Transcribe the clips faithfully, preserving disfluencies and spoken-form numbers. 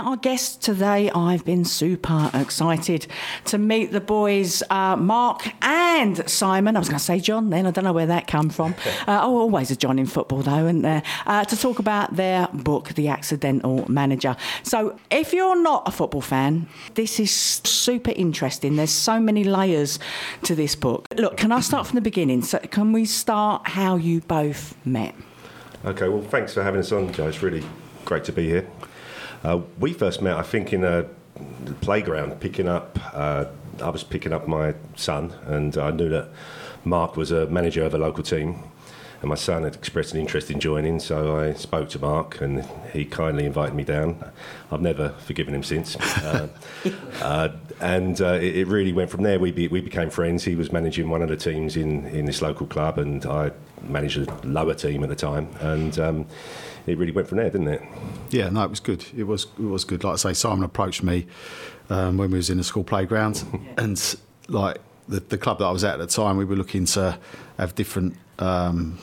Our guests today, I've been super excited to meet the boys, uh, Mark and Simon. I was going to say John then, I don't know where that come from. Uh, oh, always a John in football though, isn't there? Uh, to talk about their book, The Accidental Manager. So if you're not a football fan, this is super interesting. There's so many layers to this book. Look, can I start from the beginning? So can we start how you both met? Okay, well, thanks for having us on, Joe. It's really great to be here. Uh, we first met, I think, in a playground, picking up, uh, I was picking up my son, and I knew that Mark was a manager of a local team, and my son had expressed an interest in joining, so I spoke to Mark, and he kindly invited me down. I've never forgiven him since. Uh, uh, and uh, it, it really went from there. We, be, we became friends. He was managing one of the teams in, in this local club, and I managed a lower team at the time, and um, it really went from there, didn't it? Yeah, no, it was good. It was it was good. Like I say, Simon approached me um, when we was in the school playground, and like the, the club that I was at at the time, we were looking to have different. Um,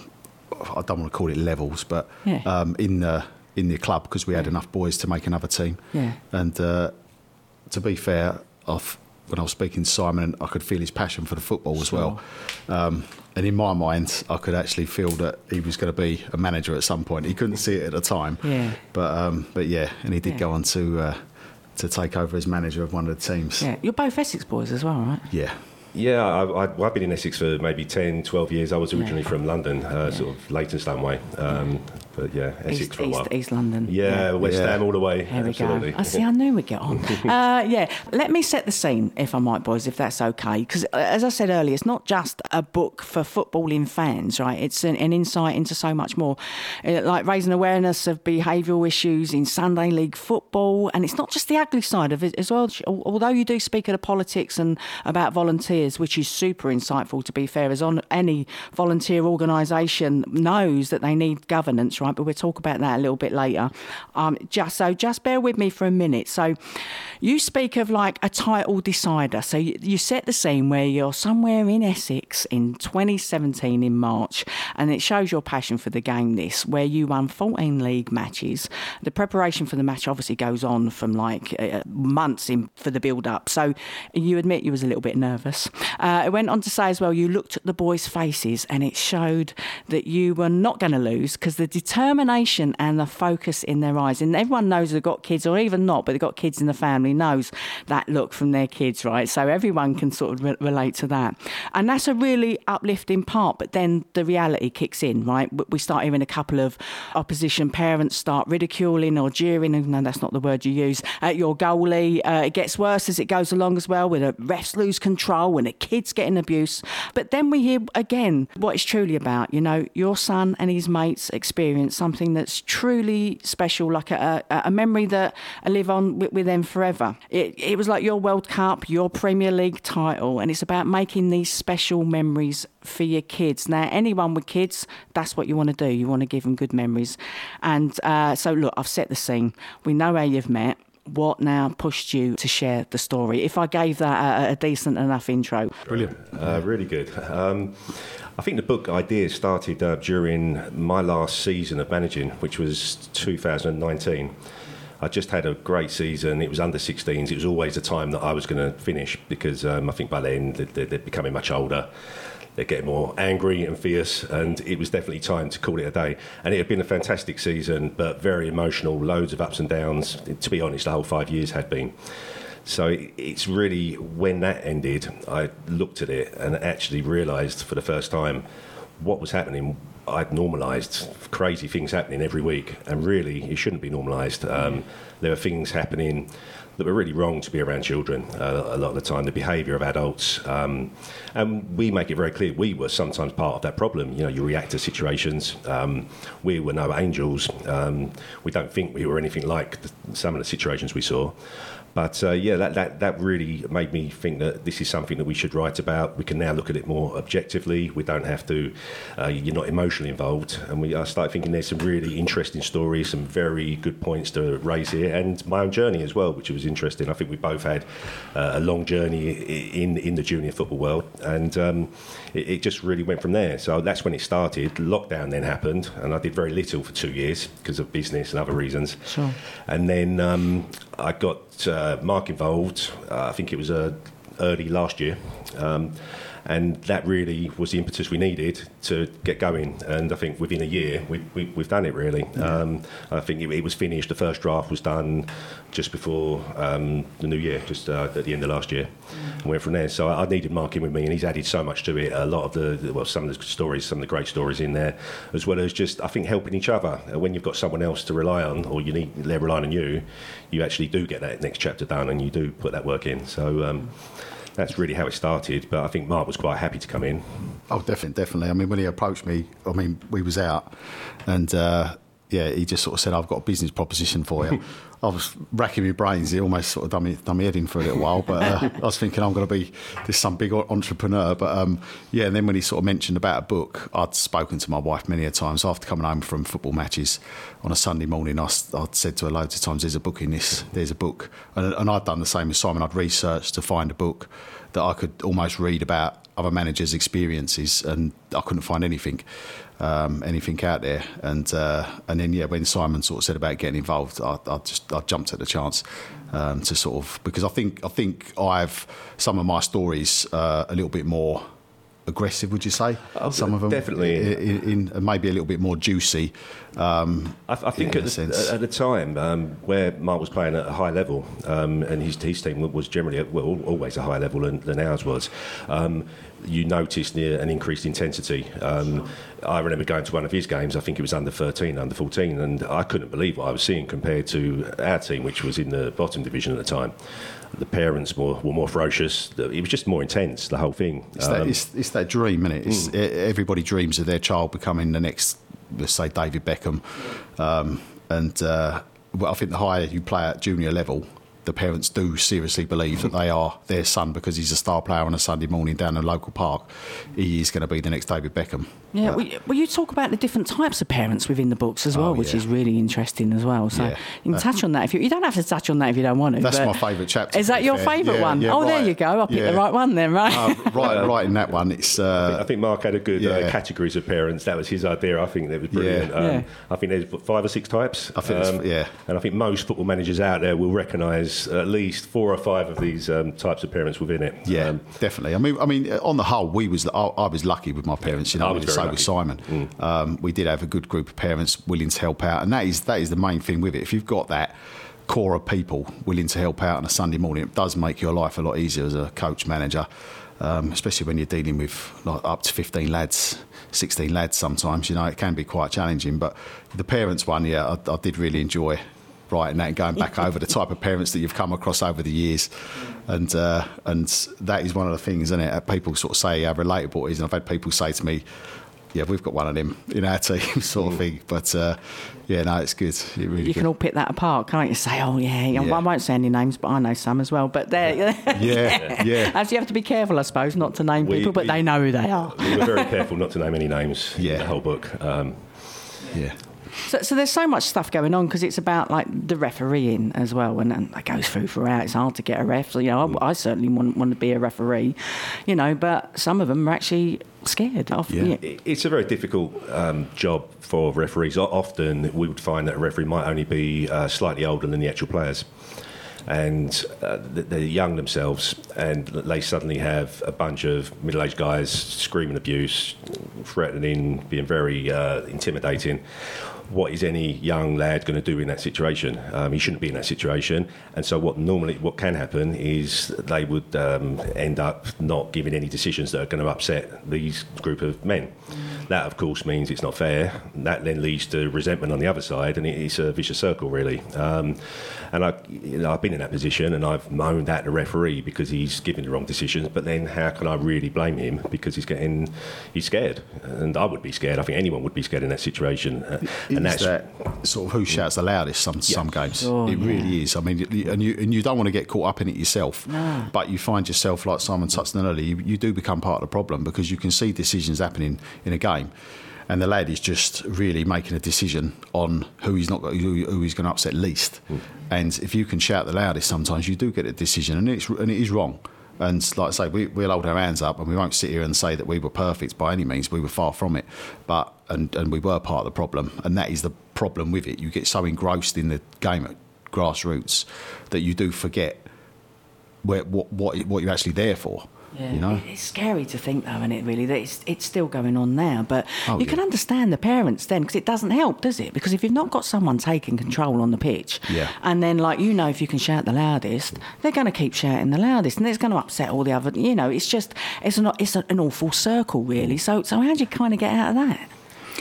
I don't want to call it levels, but yeah. um, in the in the club, because we had enough boys to make another team. Yeah. And uh, to be fair, I've, when I was speaking to Simon, I could feel his passion for the football as Sure. well. Um, and in my mind, I could actually feel that he was going to be a manager at some point. He couldn't see it at the time. Yeah. But um, but yeah, and he did Yeah. go on to uh, to take over as manager of one of the teams. Yeah, you're both Essex boys as well, right? Yeah. Yeah, I, I, I've been in Essex for maybe ten, twelve years. I was originally Yeah. from London, uh, Yeah. sort of Leytonstone way. Um, but yeah, Essex East, for a while. East, East London. Yeah, West Yeah. Ham all the way. There we Absolutely. go. I see, I knew we'd get on. uh, yeah, let me set the scene, if I might, boys, if that's okay. Because, as I said earlier, it's not just a book for footballing fans, right? It's an, an insight into so much more. Uh, like raising awareness of behavioural issues in Sunday League football. And it's not just the ugly side of it as well. Although you do speak of the politics and about volunteers, which is super insightful, to be fair, as on any volunteer organisation knows that they need governance, right? But we'll talk about that a little bit later. Um, just so, just bear with me for a minute. So, you speak of like a title decider. So you, you set the scene where you're somewhere in Essex in twenty seventeen in March, and it shows your passion for the game. This where you won fourteen league matches. The preparation for the match obviously goes on from like uh, months in for the build up. So you admit you was a little bit nervous. Uh, it went on to say as well, you looked at the boys' faces, and it showed that you were not going to lose because the determination and the focus in their eyes, and everyone knows they've got kids, or even not, but they've got kids in the family, knows that look from their kids, right? So everyone can sort of re- relate to that. And that's a really uplifting part, but then the reality kicks in, right? We start hearing a couple of opposition parents start ridiculing or jeering, and no, that's not the word you use, at your goalie. Uh, it gets worse as it goes along as well, with the refs lose control and the kids getting abuse. But then we hear again what it's truly about. You know, your son and his mates experience something that's truly special, like a, a, a memory that I live on with, with them forever. It, it was like your World Cup, your Premier League title, and it's about making these special memories for your kids. Now, anyone with kids, that's what you want to do. You want to give them good memories. And uh, so, look, I've set the scene. We know how you've met. What now pushed you to share the story? If I gave that a, a decent enough intro. Brilliant. Uh, really good. Um, I think the book idea started uh, during my last season of managing, which was two thousand nineteen. I just had a great season. It was under sixteens. It was always the time that I was going to finish because um, I think by then they're, they're becoming much older. They're getting more angry and fierce, and it was definitely time to call it a day. And it had been a fantastic season, but very emotional, loads of ups and downs. To be honest, the whole five years had been. So it's really, when that ended, I looked at it and actually realised for the first time what was happening. I'd normalised crazy things happening every week, and really it shouldn't be normalised. Um, there were things happening that were really wrong to be around children uh, a lot of the time, the behaviour of adults. Um, and we make it very clear we were sometimes part of that problem. You know, you react to situations. Um, we were no angels. Um, we don't think we were anything like the, some of the situations we saw. But uh, yeah, that, that that really made me think that this is something that we should write about. We can now look at it more objectively. We don't have to, uh, you're not emotionally involved. And we I started thinking there's some really interesting stories, some very good points to raise here. it, and my own journey as well, which was interesting. I think we both had uh, a long journey in in the junior football world, and um, it, it just really went from there. So that's when it started. Lockdown then happened, and I did very little for two years because of business and other reasons. Sure. And then um, I got uh, Mark involved. Uh, I think it was uh, early last year. Um, And that really was the impetus we needed to get going. And I think within a year, we, we, we've done it, really. Yeah. Um, I think it, it was finished. The first draft was done just before um, the new year, just uh, at the end of last year. Mm. And went from there. So I, I needed Mark in with me, and he's added so much to it. A lot of the, well, some of the stories, some of the great stories in there, as well as just, I think, helping each other. When you've got someone else to rely on, or you need they're relying on you, you actually do get that next chapter done, and you do put that work in. So... Um, That's really how it started, but I think Mark was quite happy to come in. Oh, definitely, definitely. I mean, when he approached me, I mean, we was out, and uh, yeah, he just sort of said, "I've got a business proposition for you." I was racking my brains. He almost sort of done me, done me head in for a little while, but uh, I was thinking I'm going to be this some big entrepreneur. But um, yeah, and then when he sort of mentioned about a book, I'd spoken to my wife many a times after coming home from football matches on a Sunday morning. I, I'd said to her loads of times, "There's a book in this. There's a book," and, and I'd done the same as Simon. I'd researched to find a book that I could almost read about other managers' experiences, and I couldn't find anything. Um, anything out there, and uh, and then yeah, when Simon sort of said about getting involved, I, I just I jumped at the chance um, to sort of, because I think I think I've some of my stories uh, a little bit more aggressive, would you say? Oh, some of them definitely, in, in maybe a little bit more juicy. Um, I, I think at the, at the time um, where Mark was playing at a high level, um, and his, his team was generally well, always a higher level than, than ours was. Um, you noticed an increased intensity. Um, I remember going to one of his games, I think it was under thirteen, under fourteen, and I couldn't believe what I was seeing compared to our team, which was in the bottom division at the time. The parents were, were more ferocious. It was just more intense, the whole thing. It's, um, that, it's, it's that dream, isn't it? It's, mm. Everybody dreams of their child becoming the next, let's say, David Beckham. Um, and uh, well, I think the higher you play at junior level, the parents do seriously believe that they are their son, because he's a star player on a Sunday morning down a local park. He is going to be the next David Beckham. Yeah, well, well, you talk about the different types of parents within the books as well, oh, which yeah. is really interesting as well. So yeah. you can uh, touch on that. If you, you don't have to touch on that if you don't want to. That's my favourite chapter. Is that your favourite yeah, one? Yeah, oh, right. there you go. I picked yeah. the right one then, right? Uh, right, right in that one. It's. Uh, I, think, I think Mark had a good yeah. uh, categories of parents. That was his idea. I think that was brilliant. Yeah. Um, yeah. I think there's five or six types. I think, um, yeah. And I think most football managers out there will recognise at least four or five of these um, types of parents within it. Yeah, um, definitely. I mean, I mean, on the whole, we was I, I was lucky with my parents. You know, I was so with Simon. Mm. Um, we did have a good group of parents willing to help out, and that is that is the main thing with it. If you've got that core of people willing to help out on a Sunday morning, it does make your life a lot easier as a coach manager, um, especially when you're dealing with like up to fifteen lads, sixteen lads. Sometimes, you know, it can be quite challenging. But the parents one, yeah, I, I did really enjoy writing that and going back over the type of parents that you've come across over the years, and uh, and that is one of the things, isn't it? People sort of say how relatable it is, and I've had people say to me, yeah, we've got one of them in our team, sort of thing. But uh, yeah, no, it's good. It really you good. can all pick that apart, can't you? Say, oh yeah, yeah. Well, I won't say any names, but I know some as well. But there, yeah, yeah. yeah. As you have to be careful, I suppose, not to name we, people, but we, they know who they are. We were very careful not to name any names. Yeah, in the whole book. Um, yeah. So, so there's so much stuff going on, because it's about like the refereeing as well, and, and that goes through throughout. It's hard to get a ref. So, you know, I, I certainly want, want to be a referee, you know, but some of them are actually scared. Of, yeah. yeah. It's a very difficult um, job for referees. Often we would find that a referee might only be uh, slightly older than the actual players. And uh, they're young themselves, and they suddenly have a bunch of middle-aged guys screaming abuse, threatening, being very uh, intimidating. What is any young lad going to do in that situation? Um, he shouldn't be in that situation. And so what normally, what can happen is they would um, end up not giving any decisions that are going to upset these group of men. That, of course, means it's not fair. That then leads to resentment on the other side, and it's a vicious circle, really. Um, and I, you know, I've been in that position, and I've moaned at the referee because he's giving the wrong decisions. But then, how can I really blame him because he's getting, he's scared, and I would be scared. I think anyone would be scared in that situation. Uh, and that's that sort of who shouts the loudest. Some yeah. some games, oh, it yeah. really is. I mean, and you and you don't want to get caught up in it yourself, no. but you find yourself, like Simon touched on earlier, you, you do become part of the problem, because you can see decisions happening in a game. and the lad is just really making a decision on who he's not who, who he's going to upset least. Mm. And if you can shout the loudest, sometimes you do get a decision, and it's and it is wrong. And like I say, we, we'll hold our hands up, and we won't sit here and say that we were perfect by any means. We were far from it, but and, and we were part of the problem, and that is the problem with it. You get so engrossed in the game at grassroots that you do forget where, what what what you're actually there for. Yeah. You know? It's scary to think, though, isn't it, really, that it's, it's still going on now. But oh, you yeah. can understand the parents then, because it doesn't help, does it? Because if you've not got someone taking control on the pitch, yeah. and then, like, you know, if you can shout the loudest, they're going to keep shouting the loudest, and it's going to upset all the other, you know, it's just, it's, an, it's an awful circle, really. So, so how do you kind of get out of that?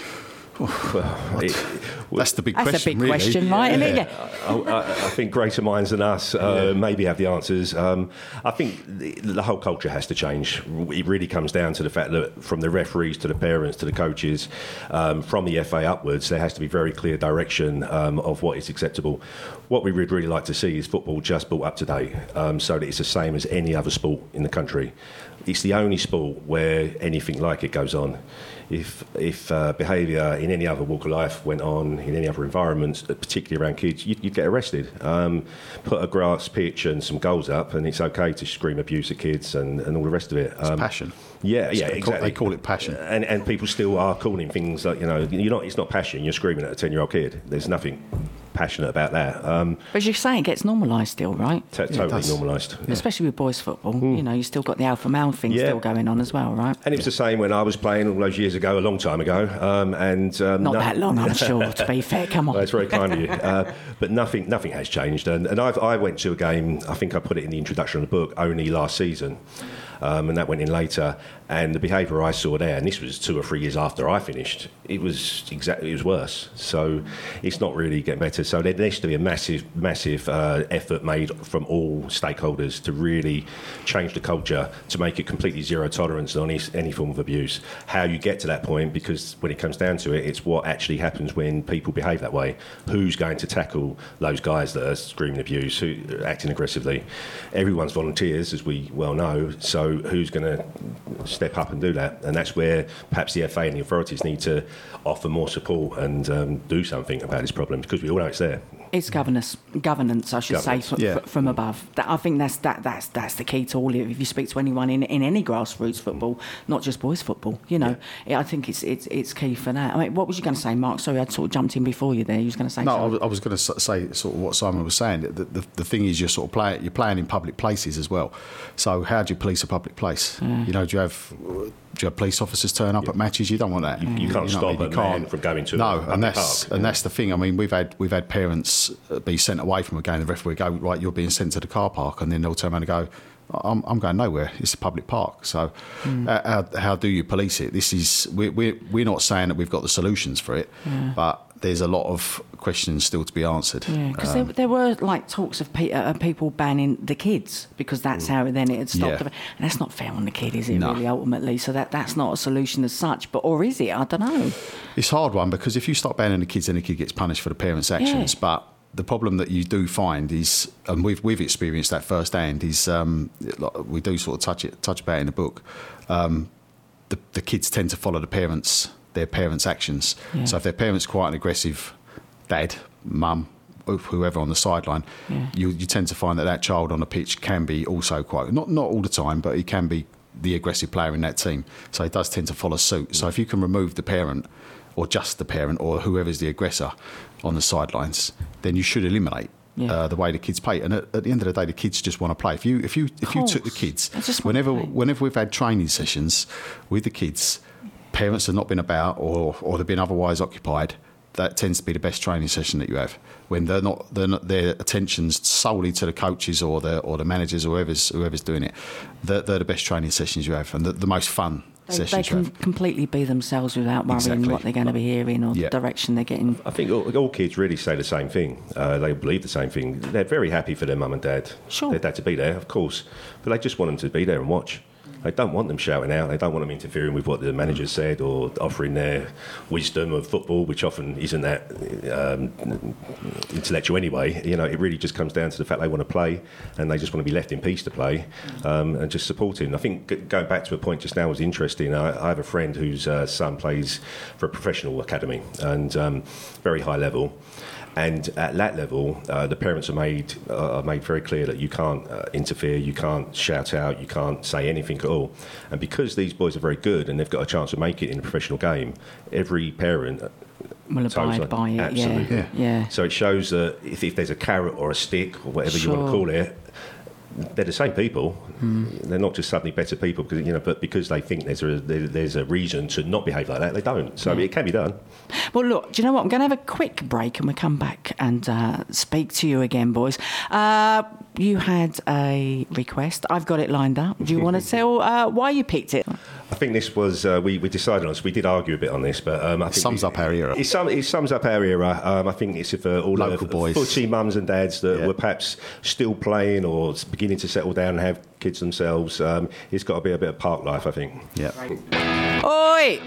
Well, it, that's the big that's question. That's a big really. question, right? Yeah. I mean, yeah. I, I think greater minds than us uh, yeah. maybe have the answers. Um, I think the, the whole culture has to change. It really comes down to the fact that from the referees to the parents to the coaches, um, from the F A upwards, there has to be very clear direction um, of what is acceptable. What we would really like to see is football just brought up to date, um, so that it's the same as any other sport in the country. It's the only sport where anything like it goes on. If if uh, behaviour in any other walk of life went on in any other environments, particularly around kids, you'd, you'd get arrested. Um, put a grass pitch and some goals up, and it's okay to scream abuse at kids and, and all the rest of it. Um, it's passion. Yeah, yeah, they exactly. Call, they call it passion, and and people still are calling things like, you know, you're not. It's not passion. You're screaming at a ten-year-old kid. There's nothing passionate about that. Um, but as you say, it gets normalised still, right? T- yeah, totally normalised. Yeah. Especially with boys' football. Mm. You know, you still got the alpha male thing yeah. still going on as well, right? And it was the same when I was playing all those years ago, a long time ago. Um, and um, Not no- that long, I'm sure, to be fair. Come on. Well, that's very kind of you. Uh, but nothing nothing has changed. And, and I've, I went to a game, I think I put it in the introduction of the book, only last season. Um, and that went in later, and the behaviour I saw there, and this was two or three years after I finished, it was exactly it was worse. So it's not really getting better. So there needs to be a massive, massive uh, effort made from all stakeholders to really change the culture to make it completely zero tolerance on any, any form of abuse. How you get to that point, because when it comes down to it, it's what actually happens when people behave that way. Who's going to tackle those guys that are screaming abuse, who are acting aggressively? Everyone's volunteers, as we well know. So who's going to step up and do that? And that's where perhaps the F A and the authorities need to offer more support and um, do something about this problem, because we all know it's there. It's governance, governance, I should Governance. say, from, Yeah. from above. That, I think that's that, that's that's the key to all of it. If you speak to anyone in, in any grassroots football, not just boys football, you know, yeah. I think it's it's it's key for that. I mean, what was you going to say, Mark? Sorry, I sort of jumped in before you there. You was going to say no, something. I was, I was going to say sort of what Simon was saying. The, the, the thing is, you're sort of play, you're playing in public places as well. So how do you police a public place? Yeah. You know, do you have do you have police officers turn up Yeah. at matches? You don't want that. You, you can't know what I stop mean? a You man can't. from going to no, a and that's park. and that's the thing. I mean, we've had we've had parents be sent away from a game. The referee go, right, you're being sent to the car park, and then they'll turn around and go, I'm, I'm going nowhere. It's a public park. So mm. uh, how, how do you police it? This is we're, we're we're not saying that we've got the solutions for it, yeah. but there's a lot of questions still to be answered. Yeah, because um, there, there were like talks of pe- uh, people banning the kids, because that's mm. how then it had stopped. Yeah. And that's not fair on the kid, is it? No. Really, ultimately. So that that's not a solution as such. But or is it? I don't know. It's a hard one, because if you start banning the kids, then the kid gets punished for the parents' actions. Yeah. But the problem that you do find is, and we've we've experienced that firsthand, is um, we do sort of touch it touch about it in the book. Um, the the kids tend to follow the parents, their parents' actions. Yeah. So if their parents quite an aggressive dad, mum, whoever on the sideline, yeah. you you tend to find that that child on the pitch can be also quite not not all the time, but he can be the aggressive player in that team. So he does tend to follow suit. So if you can remove the parent, or just the parent, or whoever's the aggressor on the sidelines, then you should eliminate yeah. uh, the way the kids play. And at, at the end of the day, the kids just want to play. If you if you if you took the kids, whenever whenever we've had training sessions with the kids, parents have not been about, or or they've been otherwise occupied. That tends to be the best training session that you have, when they're not, they're not their attention's solely to the coaches or the or the managers or whoever's whoever's doing it. They're, they're the best training sessions you have, and the, the most fun. They, they can completely be themselves without worrying exactly. what they're going to be hearing or yeah. the direction they're getting. I think all, all kids really say the same thing. Uh, they believe the same thing. They're very happy for their mum and dad. Sure. Their dad to be there, of course, but they just want them to be there and watch. They don't want them shouting out. They don't want them interfering with what the manager said or offering their wisdom of football, which often isn't that um, intellectual anyway. You know, it really just comes down to the fact they want to play and they just want to be left in peace to play um, and just supporting. I think g- going back to a point just now was interesting. I, I have a friend whose uh, son plays for a professional academy and um, very high level. And at that level, uh, the parents are made uh, are made very clear that you can't uh, interfere, you can't shout out, you can't say anything at all. And because these boys are very good and they've got a chance to make it in a professional game, every parent will abide like, by it. Absolutely. Yeah. yeah. So it shows that if, if there's a carrot or a stick or whatever Sure. you want to call it, they're the same people. Mm. They're not just suddenly better people, because you know, but because they think there's a there's a reason to not behave like that, they don't. So yeah. It can be done. Well, look, do you know what? I'm going to have a quick break and we'll come back and uh, speak to you again, boys. Uh, you had a request. I've got it lined up. Do you want to tell uh, why you picked it? I think this was, uh, we, we decided on this. We did argue a bit on this, but um, I think... It sums we, up our era. It, sum, it sums up our era. Um, I think it's for all local the boys, footy mums and dads that yeah. were perhaps still playing or beginning to settle down and have kids themselves. Um, it's got to be a bit of park life, I think. Yeah. Oi!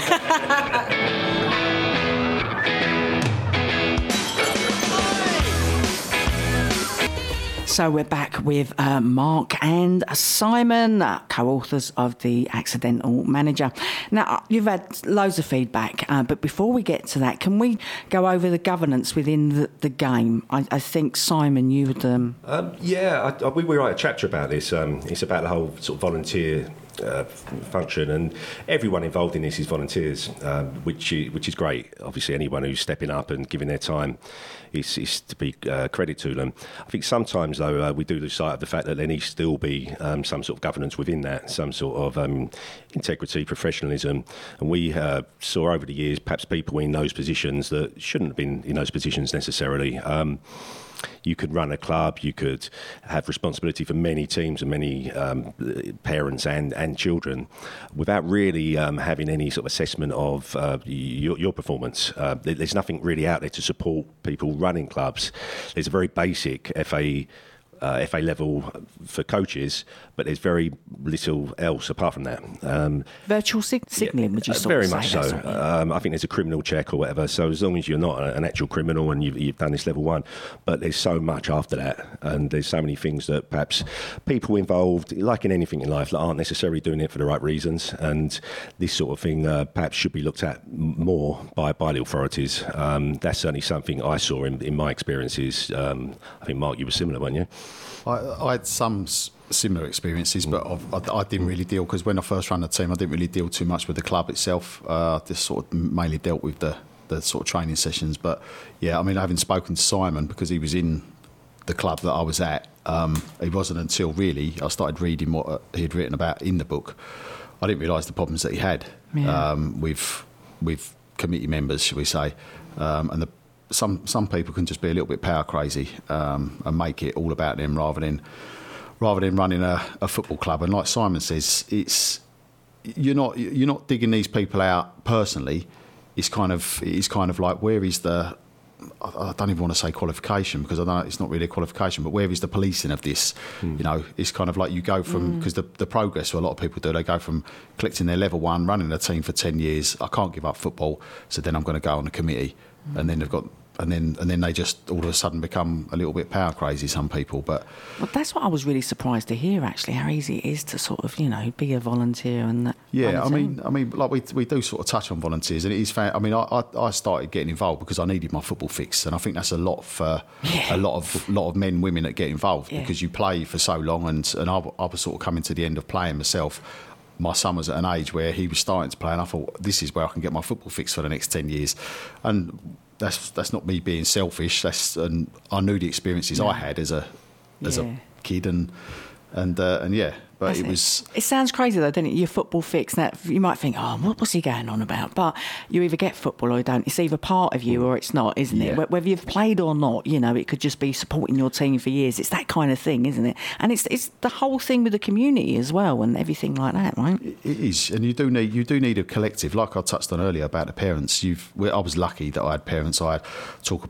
So we're back with uh, Mark and Simon, uh, co-authors of The Accidental Manager. Now, you've had loads of feedback, uh, but before we get to that, can we go over the governance within the, the game? I, I think, Simon, you would... Um... Um, yeah, I, I, we, we write a chapter about this. Um, it's about the whole sort of volunteer Uh, function, and everyone involved in this is volunteers, um, which is, which is great. Obviously, anyone who's stepping up and giving their time is, is to be uh, credit to them. I think sometimes, though, uh, we do lose sight of the fact that there needs to still be um, some sort of governance within that, some sort of um, integrity, professionalism. And we uh, saw over the years perhaps people in those positions that shouldn't have been in those positions necessarily. Um, You could run a club, you could have responsibility for many teams and many um, parents and, and children without really um, having any sort of assessment of uh, your, your performance. Uh, there's nothing really out there to support people running clubs. There's a very basic F A Uh, F A level for coaches, but there's very little else apart from that. Um, Virtual sig- signalling, yeah, would you sort very of say? Very much so. Um, I think there's a criminal check or whatever, so as long as you're not an actual criminal and you've, you've done this level one, but there's so much after that, and there's so many things that perhaps people involved, like in anything in life, that aren't necessarily doing it for the right reasons, and this sort of thing uh, perhaps should be looked at more by, by the authorities. Um, that's certainly something I saw in, in my experiences. Um, I think, Mark, you were similar, weren't you? I, I had some s- similar experiences, but I've, I, I didn't really deal, because when I first ran the team, I didn't really deal too much with the club itself. Uh, I just sort of mainly dealt with the, the sort of training sessions. But yeah, I mean, having spoken to Simon, because he was in the club that I was at, um, it wasn't until really I started reading what he'd written about in the book, I didn't realise the problems that he had yeah. um, with with committee members, shall we say, um, and the Some some people can just be a little bit power crazy um, and make it all about them rather than rather than running a, a football club. And like Simon says, it's you're not you're not digging these people out personally. It's kind of it's kind of like, where is the I don't even want to say qualification, because I don't know, it's not really a qualification, but where is the policing of this? Mm. You know, it's kind of like you go from, because mm. the, the progress a lot of people do, they go from collecting their level one, running a team for ten years, I can't give up football, so then I'm going to go on a committee, mm. and then they've got And then, and then they just all of a sudden become a little bit power crazy, some people. But well, that's what I was really surprised to hear, actually, how easy it is to sort of, you know, be a volunteer and that. Yeah, I mean, I mean, like we we do sort of touch on volunteers, and it is. I mean, I, I started getting involved because I needed my football fix, and I think that's a lot for yeah. a lot of lot of men, women that get involved yeah. because you play for so long, and and I, I was sort of coming to the end of playing myself. My son was at an age where he was starting to play, and I thought, this is where I can get my football fix for the next ten years, and. That's that's not me being selfish. That's and I knew the experiences yeah. I had as a as yeah. a kid, and and uh, and yeah. But that's it was. It. it sounds crazy though, doesn't it? Your football fix. That you might think, oh, what, what's he going on about? But you either get football or you don't. It's either part of you or it's not, isn't yeah. it? Whether you've played or not, you know, it could just be supporting your team for years. It's that kind of thing, isn't it? And it's it's the whole thing with the community as well, and everything like that, right? It is, and you do need you do need a collective. Like I touched on earlier about the parents. You've. I was lucky that I had parents. I had talk about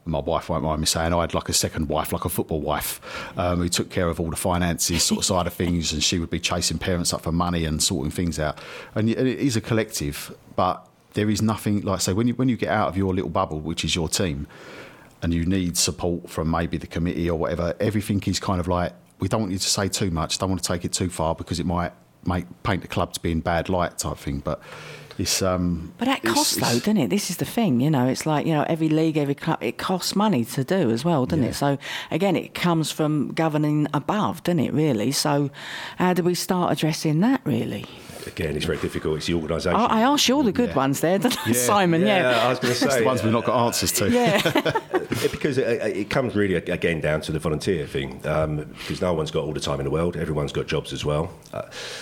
my wife won't mind me saying, I had like a second wife, like a football wife, um, who took care of all the finances sort of side of things, and she would be chasing parents up for money and sorting things out. And it is a collective, but there is nothing, like I say, when you, when you get out of your little bubble, which is your team, and you need support from maybe the committee or whatever, everything is kind of like, we don't want you to say too much, don't want to take it too far because it might make paint the club to be in bad light type thing. But it's um but that costs though, doesn't it? This is the thing, you know, it's like, you know, every league, every club, it costs money to do as well, doesn't yeah. it? So again, it comes from governing above, doesn't it, really? So how do we start addressing that, really? Again, it's very difficult. It's the organisation. I, I asked you all the good yeah. ones there, didn't I, yeah. Simon? Yeah, Yeah, I was going to say. It's the ones we've not got answers to. Yeah. Because it, it comes really, again, down to the volunteer thing. Um, because no one's got all the time in the world. Everyone's got jobs as well. Uh,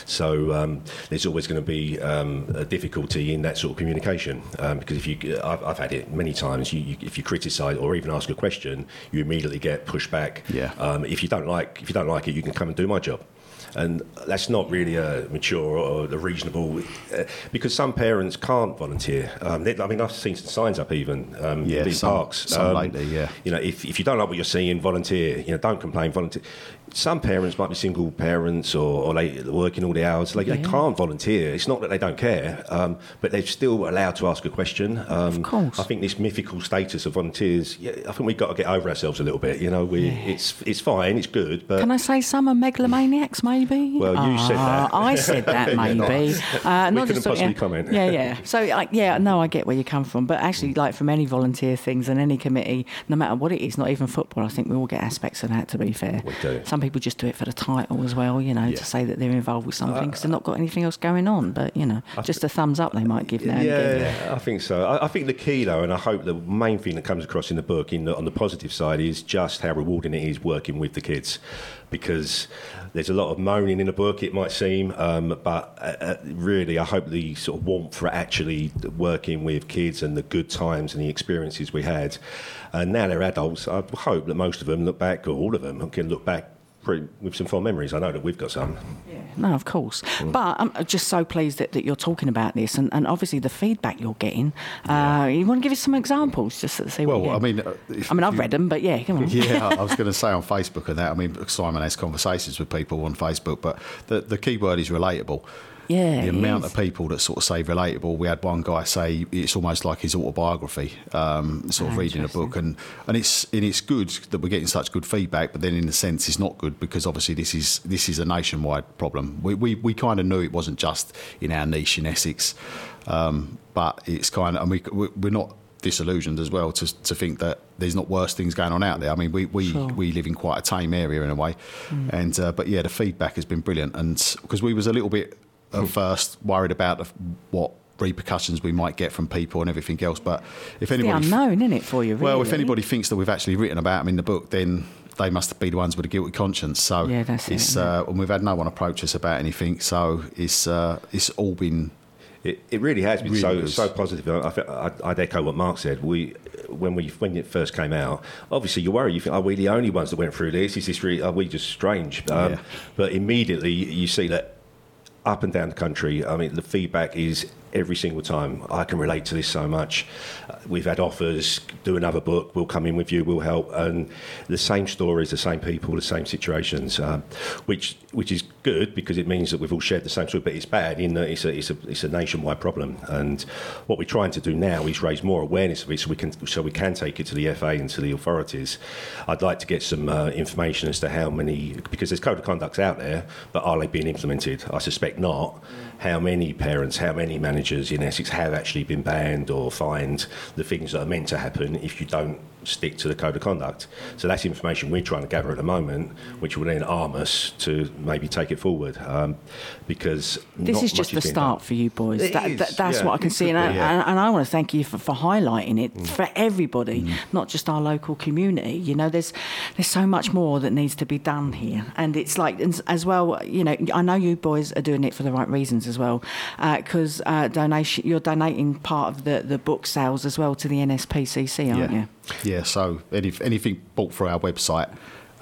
so um, there's always going to be um, a difficulty in that sort of communication. Um, because if you, I've, I've had it many times. You, you, if you criticise or even ask a question, you immediately get pushed back. Yeah. Um, if you don't like, if you don't like it, you can come and do my job. And that's not really a mature or a reasonable, uh, because some parents can't volunteer. Um, they, I mean, I've seen some signs up even um, yeah, in these some, parks. Some um, lately, yeah. You know, if, if you don't like what you're seeing, volunteer. You know, don't complain, volunteer. Some parents might be single parents or, or they working all the hours. Like, yeah. They can't volunteer. It's not that they don't care, um, but they're still allowed to ask a question. Um, of course. I think this mythical status of volunteers, yeah, I think we've got to get over ourselves a little bit. You know, we yeah. it's it's fine, it's good, but... Can I say some are megalomaniacs, maybe? Well, you oh, said that. I said that, maybe. uh, not we couldn't just, possibly yeah, comment. Yeah, yeah. So, like, yeah, no, I get where you come from. But actually, like, from any volunteer things and any committee, no matter what it is, not even football, I think we all get aspects of that, to be fair. We do. Some people just do it for the title as well, you know, yeah. to say that they're involved with something because uh, they've not got anything else going on. But, you know, I just th- a thumbs up they might give now yeah, and again. Yeah, I think so. I, I think the key, though, and I hope the main thing that comes across in the book in the, on the positive side is just how rewarding it is working with the kids. Because there's a lot of moaning in the book, it might seem, um, but uh, really I hope the sort of warmth for actually working with kids and the good times and the experiences we had. And now they're adults, I hope that most of them look back, or all of them can look back pretty, with some fond memories. I know that we've got some. Yeah. No, of course. Mm. But I'm just so pleased that, that you're talking about this, and, and obviously the feedback you're getting. Uh, yeah. You want to give us some examples just to see well, what you I mean... Uh, if, I mean, I've you, read them, but yeah, come on. Yeah, I was going to say on Facebook and that, I mean, Simon has conversations with people on Facebook, but the, the key word is relatable. Yeah, the amount of people that sort of say relatable. We had one guy say it's almost like his autobiography, um, sort of oh, reading a book, and, and it's and it's good that we're getting such good feedback. But then, in a sense, it's not good because obviously this is this is a nationwide problem. We we, we kind of knew it wasn't just in our niche in Essex, um, but it's kind of, and we we're not disillusioned as well to to think that there's not worse things going on out there. I mean, we we, sure. we live in quite a tame area in a way, mm. and uh, but yeah, the feedback has been brilliant, and because we was a little bit. At first, worried about what repercussions we might get from people and everything else. But if it's anybody, the unknown, isn't it, for you? Really? Well, if anybody thinks that we've actually written about them in the book, then they must be the ones with a guilty conscience. So yeah, that's it's it, uh, and we've had no one approach us about anything. So it's uh, it's all been. It, it really has been really so good. so positive. I, I, I'd echo what Mark said. We when we when it first came out, obviously you worry. You think, are we the only ones that went through this? Is this really? Are we just strange? Um, yeah. But immediately you see that. Up and down the country, I mean, the feedback is every single time. I can relate to this so much. Uh, we've had offers, do another book, we'll come in with you, we'll help. And the same stories, the same people, the same situations, um, which which is good because it means that we've all shared the same story, but it's bad in that it's a, it's a, it's a nationwide problem. And what we're trying to do now is raise more awareness of it so we can so we can take it to the F A and to the authorities. I'd like to get some uh, information as to how many, because there's code of conducts out there, but are they being implemented? I suspect not. How many parents, how many managers in Essex have actually been banned or fined the things that are meant to happen if you don't stick to the code of conduct? So that's information we're trying to gather at the moment, which will then arm us to maybe take it forward. Um, because this is just the start for you boys. That, that, that's yeah, what I can see, and, be, yeah. and, and I want to thank you for, for highlighting it mm. for everybody, mm. not just our local community. You know, there's there's so much more that needs to be done here, and it's like as well. You know, I know you boys are doing it for the right reasons as well, because uh, uh, donation you're donating part of the, the book sales as well to the N S P C C, aren't yeah. you? Yeah. So any, anything bought through our website.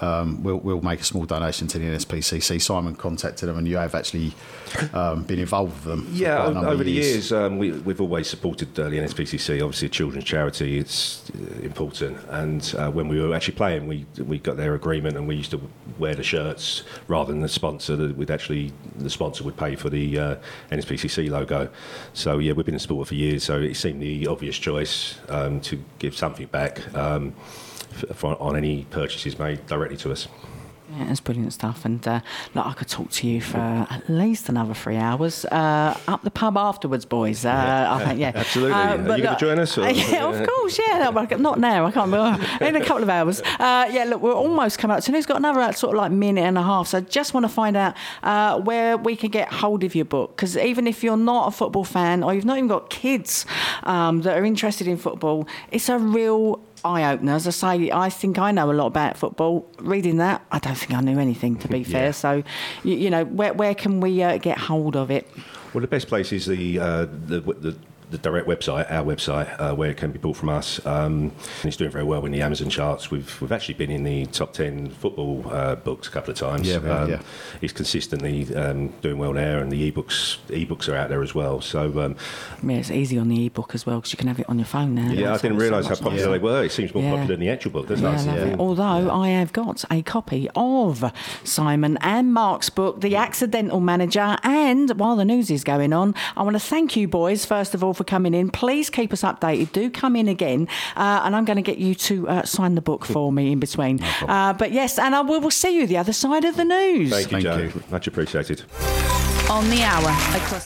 um, we'll, we'll make a small donation to the N S P C C. Simon contacted them, and you have actually um, been involved with them. Yeah, for quite a number over of the years, years um, we, we've always supported uh, the N S P C C. Obviously, a children's charity, it's uh, important. And uh, when we were actually playing, we we got their agreement, and we used to wear the shirts rather than the sponsor. We'd actually the sponsor would pay for the uh, N S P C C logo. So yeah, we've been in sport for years. So it seemed the obvious choice um, to give something back um, for, on any purchases made directly to us. Yeah, it's brilliant stuff, and uh, look, I could talk to you for at least another three hours. Uh, up the pub afterwards, boys. Uh, yeah, I think, yeah, absolutely. Uh, Are you going to join us? Or? Yeah, of course. Yeah, no, not now. I can't. Uh, in a couple of hours. Uh, yeah, look, we're almost coming up. So we've got another uh, sort of like minute and a half. So I just want to find out uh, where we can get hold of your book, because even if you're not a football fan, or you've not even got kids um, that are interested in football, it's a real eye-opener. As I say, I think I know a lot about football. Reading that, I don't think I knew anything, to be fair. Yeah. So, you, you know, where where can we uh, get hold of it? Well, the best place is the uh, the, the the direct website, our website, uh, where it can be bought from us. Um, and it's doing very well in the Amazon charts. We've we've actually been in the top ten football uh, books a couple of times. Yeah, um, yeah. It's consistently um, doing well there, and the ebooks ebooks are out there as well. So um, yeah, it's easy on the ebook as well, because you can have it on your phone now. Yeah, I didn't realise how popular nicer. they were. It seems more Yeah. popular than the actual book, doesn't Yeah, it? I love Yeah. it. Although I have got a copy of Simon and Mark's book, The Accidental Manager. And while the news is going on, I want to thank you boys, first of all, for coming in. Please keep us updated. Do come in again. Uh, and I'm going to get you to uh, sign the book for me in between. No uh, but yes, and I will we'll see you the other side of the news. Thank you, Thank Joe. you. Much appreciated. On the hour across